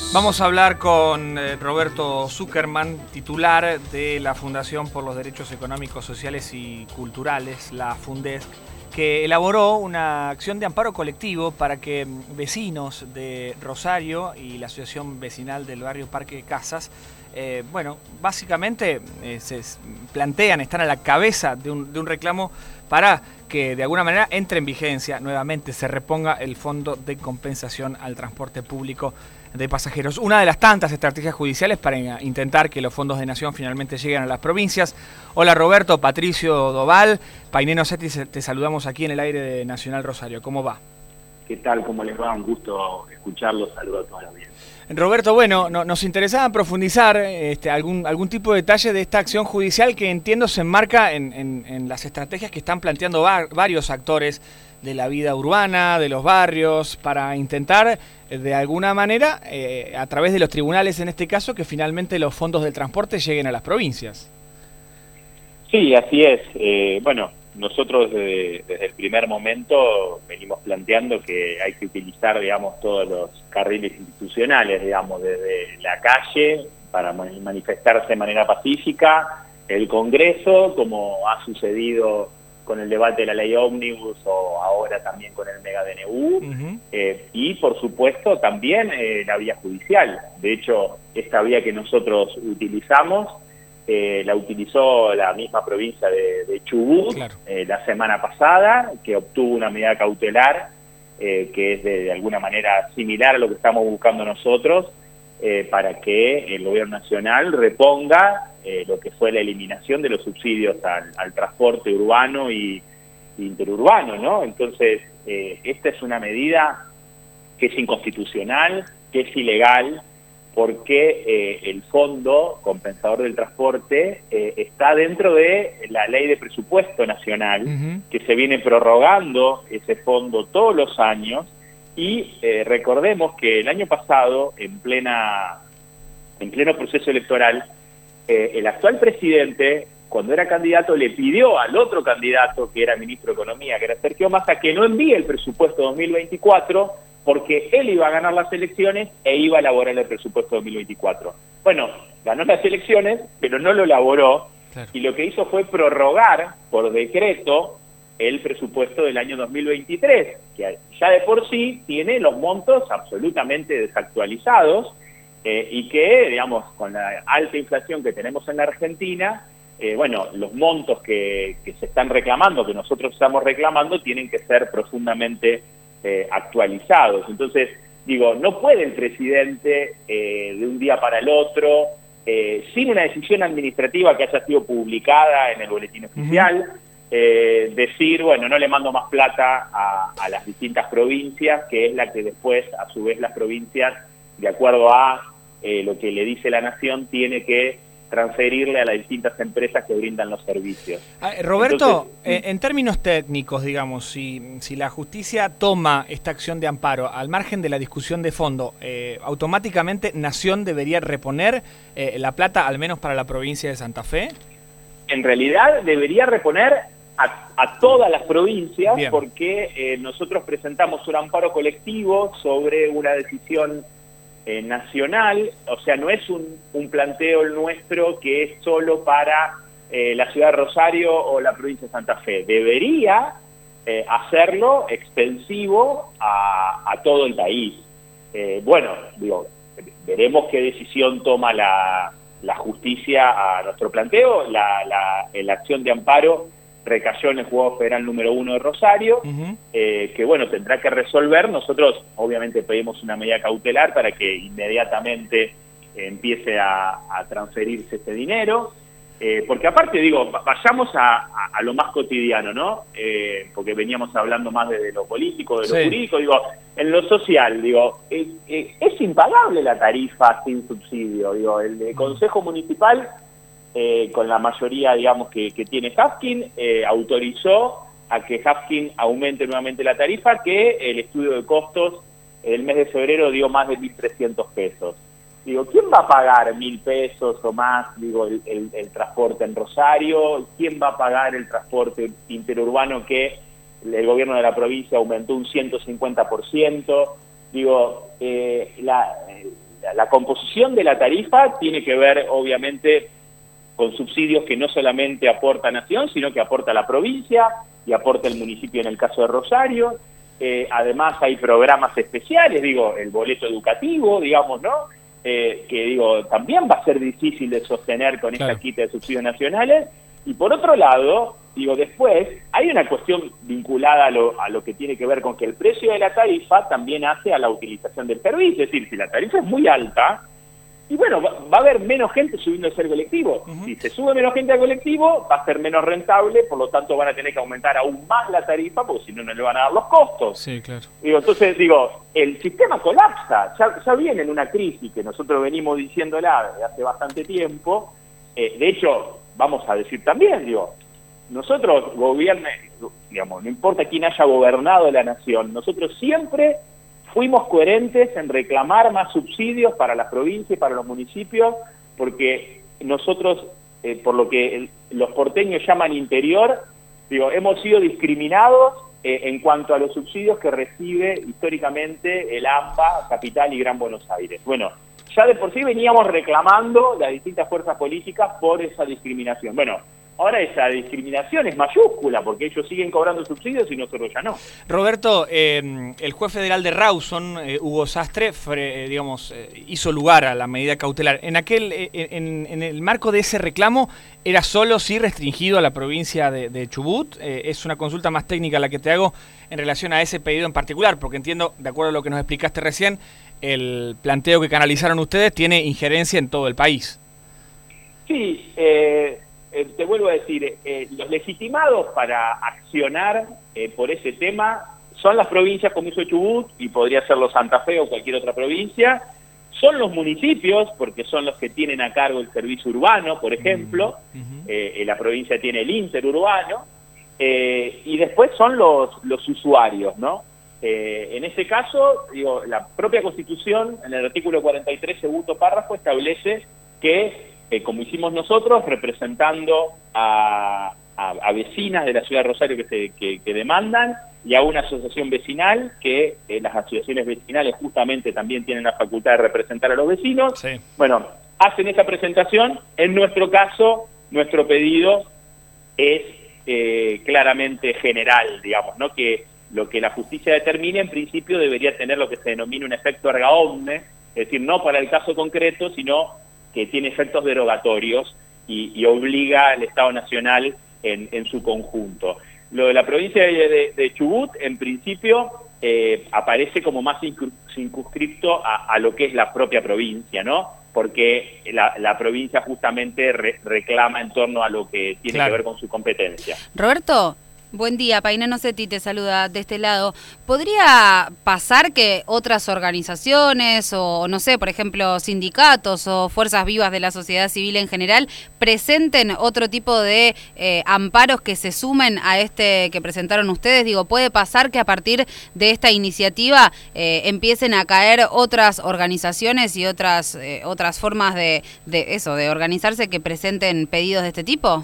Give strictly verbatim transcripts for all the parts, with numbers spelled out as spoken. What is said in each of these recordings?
Vamos a hablar con eh, Roberto Zuckerman, titular de la Fundación por los Derechos Económicos, Sociales y Culturales, la Fundesc, que elaboró una acción de amparo colectivo para que vecinos de Rosario y la Asociación Vecinal del Barrio Parque Casas, eh, bueno, básicamente eh, se plantean, están a la cabeza de un, de un reclamo para que de alguna manera entre en vigencia nuevamente, se reponga el Fondo de Compensación al Transporte Público de Pasajeros. Una de las tantas estrategias judiciales para intentar que los fondos de nación finalmente lleguen a las provincias. Hola Roberto, Patricio Doval, Paineno Setti, te saludamos aquí en el aire de Nacional Rosario. ¿Cómo va? ¿Qué tal? ¿Cómo les va? Un gusto escucharlos. Saludos a toda la audiencia. Roberto, bueno, no, nos interesaba profundizar este, algún, algún tipo de detalle de esta acción judicial que entiendo se enmarca en, en, en las estrategias que están planteando var, varios actores de la vida urbana, de los barrios, para intentar de alguna manera, eh, a través de los tribunales en este caso, que finalmente los fondos del transporte lleguen a las provincias. Sí, así es. Eh, bueno, nosotros desde, desde el primer momento venimos planteando que hay que utilizar, digamos, todos los carriles institucionales, digamos, desde la calle para manifestarse de manera pacífica, el Congreso, como ha sucedido con el debate de la ley ómnibus o ahora también con el mega D N U, uh-huh. eh, y por supuesto también eh, la vía judicial. De hecho, esta vía que nosotros utilizamos, eh, la utilizó la misma provincia de, de Chubut, claro. eh, la semana pasada, que obtuvo una medida cautelar, eh, que es de, de alguna manera similar a lo que estamos buscando nosotros, eh, para que el gobierno nacional reponga Eh, lo que fue la eliminación de los subsidios al, al transporte urbano y, y interurbano, ¿no? Entonces, eh, esta es una medida que es inconstitucional, que es ilegal, porque eh, el Fondo Compensador del Transporte eh, está dentro de la Ley de Presupuesto Nacional, uh-huh. que se viene prorrogando ese fondo todos los años, y eh, recordemos que el año pasado, en plena en pleno proceso electoral, Eh, el actual presidente, cuando era candidato, le pidió al otro candidato, que era ministro de Economía, que era Sergio Massa, que no envíe el presupuesto dos mil veinticuatro, porque él iba a ganar las elecciones e iba a elaborar el presupuesto dos mil veinticuatro. Bueno, ganó las elecciones, pero no lo elaboró, claro. Y lo que hizo fue prorrogar por decreto el presupuesto del año dos mil veintitrés, que ya de por sí tiene los montos absolutamente desactualizados, Eh, y que, digamos, con la alta inflación que tenemos en la Argentina, eh, bueno, los montos que, que se están reclamando, que nosotros estamos reclamando, tienen que ser profundamente eh, actualizados. Entonces, digo, no puede el presidente eh, de un día para el otro, eh, sin una decisión administrativa que haya sido publicada en el boletín oficial, uh-huh. eh, decir, bueno, no le mando más plata a, a las distintas provincias, que es la que después, a su vez, las provincias, de acuerdo a eh, lo que le dice la Nación, tiene que transferirle a las distintas empresas que brindan los servicios. Ah, Roberto, Entonces, eh, en términos técnicos, digamos, si, si la justicia toma esta acción de amparo al margen de la discusión de fondo, eh, ¿automáticamente Nación debería reponer eh, la plata, al menos para la provincia de Santa Fe? En realidad debería reponer a, a todas las provincias. Bien. Porque eh, nosotros presentamos un amparo colectivo sobre una decisión Eh, nacional, o sea, no es un, un planteo nuestro que es solo para eh, la ciudad de Rosario o la provincia de Santa Fe. Debería eh, hacerlo extensivo a, a todo el país. Eh, bueno, digo, veremos qué decisión toma la, la justicia a nuestro planteo. La, la, la acción de amparo recayó en el Juzgado Federal número uno de Rosario, uh-huh. eh, que bueno, tendrá que resolver. Nosotros obviamente pedimos una medida cautelar para que inmediatamente eh, empiece a, a transferirse este dinero, eh, porque aparte, digo, vayamos a, a, a lo más cotidiano, ¿no? Eh, porque veníamos hablando más de, de lo político, de lo sí. jurídico, digo, en lo social, digo, eh, eh, es impagable la tarifa sin subsidio, digo, el, el Consejo Municipal, Eh, con la mayoría, digamos, que, que tiene Hafkin, eh, autorizó a que Hafkin aumente nuevamente la tarifa, que el estudio de costos el mes de febrero dio más de mil trescientos pesos. Digo, ¿quién va a pagar mil pesos o más, digo, el, el, el transporte en Rosario? ¿Quién va a pagar el transporte interurbano que el gobierno de la provincia aumentó un ciento cincuenta por ciento? Digo, eh, la... la, la composición de la tarifa tiene que ver, obviamente, con subsidios que no solamente aporta Nación, sino que aporta la provincia y aporta el municipio en el caso de Rosario. Eh, además hay programas especiales, digo, el boleto educativo, digamos, ¿no? Eh, que digo, también va a ser difícil de sostener con claro. esta quita de subsidios nacionales. Y por otro lado, digo, después hay una cuestión vinculada a lo, a lo que tiene que ver con que el precio de la tarifa también hace a la utilización del servicio. Es decir, si la tarifa es muy alta, y bueno, va, va a haber menos gente subiendo al colectivo. Uh-huh. Si se sube menos gente al colectivo, va a ser menos rentable, por lo tanto van a tener que aumentar aún más la tarifa, porque si no, no le van a dar los costos. Sí, claro. Digo, entonces, digo, el sistema colapsa, ya, ya viene en una crisis que nosotros venimos diciéndola desde hace bastante tiempo. Eh, de hecho, vamos a decir también, digo, nosotros gobierne, digamos, no importa quién haya gobernado la nación, nosotros siempre fuimos coherentes en reclamar más subsidios para las provincias y para los municipios, porque nosotros, eh, por lo que el, los porteños llaman interior, digo, hemos sido discriminados eh, en cuanto a los subsidios que recibe históricamente el AMBA, Capital y Gran Buenos Aires. Bueno, ya de por sí veníamos reclamando las distintas fuerzas políticas por esa discriminación. Bueno, ahora esa discriminación es mayúscula, porque ellos siguen cobrando subsidios y nosotros ya no. Roberto, eh, el juez federal de Rawson, eh, Hugo Sastre, fre, eh, digamos, eh, hizo lugar a la medida cautelar. En aquel, eh, en, en el marco de ese reclamo, ¿era solo sí restringido a la provincia de, de Chubut? Eh, es una consulta más técnica la que te hago en relación a ese pedido en particular, porque entiendo, de acuerdo a lo que nos explicaste recién, el planteo que canalizaron ustedes tiene injerencia en todo el país. Sí, eh... Eh, te vuelvo a decir, eh, los legitimados para accionar eh, por ese tema son las provincias como hizo Chubut, y podría serlo Santa Fe o cualquier otra provincia, son los municipios, porque son los que tienen a cargo el servicio urbano, por ejemplo, uh-huh. eh, la provincia tiene el interurbano, eh, y después son los, los usuarios, ¿no? Eh, en ese caso, digo, la propia Constitución, en el artículo cuarenta y tres, segundo párrafo, establece que Eh, como hicimos nosotros, representando a, a, a vecinas de la ciudad de Rosario que, se, que, que demandan, y a una asociación vecinal, que eh, las asociaciones vecinales justamente también tienen la facultad de representar a los vecinos. Sí. Bueno, hacen esa presentación. En nuestro caso, nuestro pedido es eh, claramente general, digamos, ¿no? Que lo que la justicia determine, en principio, debería tener lo que se denomina un efecto erga omne, es decir, no para el caso concreto, sino que tiene efectos derogatorios y, y obliga al Estado Nacional en, en su conjunto. Lo de la provincia de, de, de Chubut, en principio, eh, aparece como más circunscripto a, a lo que es la propia provincia, ¿no? Porque la, la provincia justamente re, reclama en torno a lo que tiene claro. que ver con su competencia. Roberto, buen día, Painé Nocetti te saluda de este lado. ¿Podría pasar que otras organizaciones o, no sé, por ejemplo, sindicatos o fuerzas vivas de la sociedad civil en general presenten otro tipo de eh, amparos que se sumen a este que presentaron ustedes? Digo, ¿puede pasar que a partir de esta iniciativa eh, empiecen a caer otras organizaciones y otras, eh, otras formas de, de eso, de organizarse que presenten pedidos de este tipo?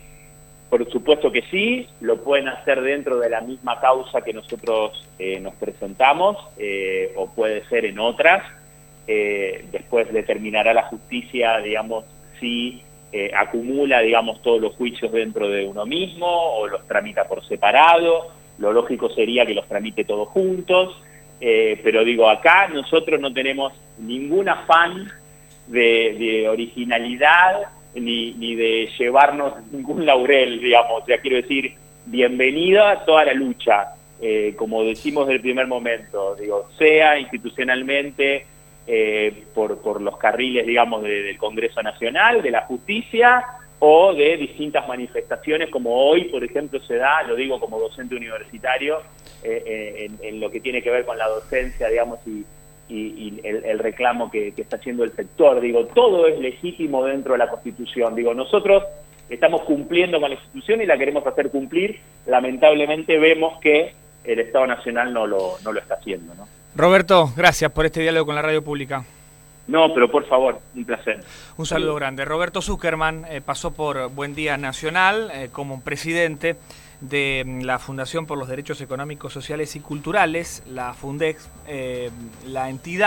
Por supuesto que sí, lo pueden hacer dentro de la misma causa que nosotros eh, nos presentamos, eh, o puede ser en otras. Eh, después determinará la justicia, digamos, si eh, acumula, digamos, todos los juicios dentro de uno mismo o los tramita por separado. Lo lógico sería que los tramite todos juntos, eh, pero digo, acá nosotros no tenemos ningún afán de, de originalidad, Ni, ni de llevarnos ningún laurel, digamos. Ya quiero decir, bienvenida a toda la lucha, eh, como decimos desde el primer momento, digo, sea institucionalmente eh, por, por los carriles, digamos, de, del Congreso Nacional, de la justicia, o de distintas manifestaciones, como hoy, por ejemplo, se da, lo digo como docente universitario, eh, eh, en, en lo que tiene que ver con la docencia, digamos, y y, y el, el reclamo que, que está haciendo el sector. Digo, todo es legítimo dentro de la Constitución. Digo, nosotros estamos cumpliendo con la institución y la queremos hacer cumplir. Lamentablemente vemos que el Estado Nacional no lo, no lo está haciendo, ¿no? Roberto, gracias por este diálogo con la radio pública. No, pero por favor, un placer. Un saludo grande. Roberto Zuckerman eh, pasó por Buen Día Nacional eh, como presidente de la Fundación por los Derechos Económicos, Sociales y Culturales, la Fundex, eh, la entidad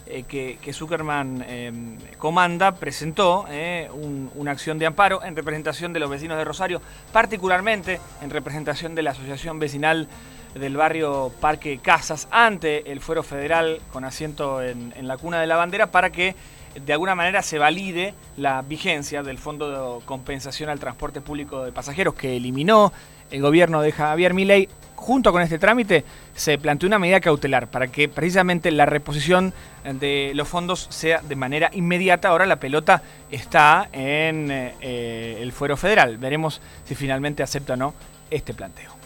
eh, que, que Zuckerman eh, comanda presentó eh, un, una acción de amparo en representación de los vecinos de Rosario, particularmente en representación de la Asociación Vecinal del barrio Parque Casas, ante el Fuero Federal con asiento en, en la Cuna de la Bandera, para que de alguna manera se valide la vigencia del Fondo de Compensación al Transporte Público de Pasajeros que eliminó el gobierno de Javier Milei. Junto con este trámite se planteó una medida cautelar para que precisamente la reposición de los fondos sea de manera inmediata. Ahora la pelota está en eh, el Fuero Federal. Veremos si finalmente acepta o no este planteo.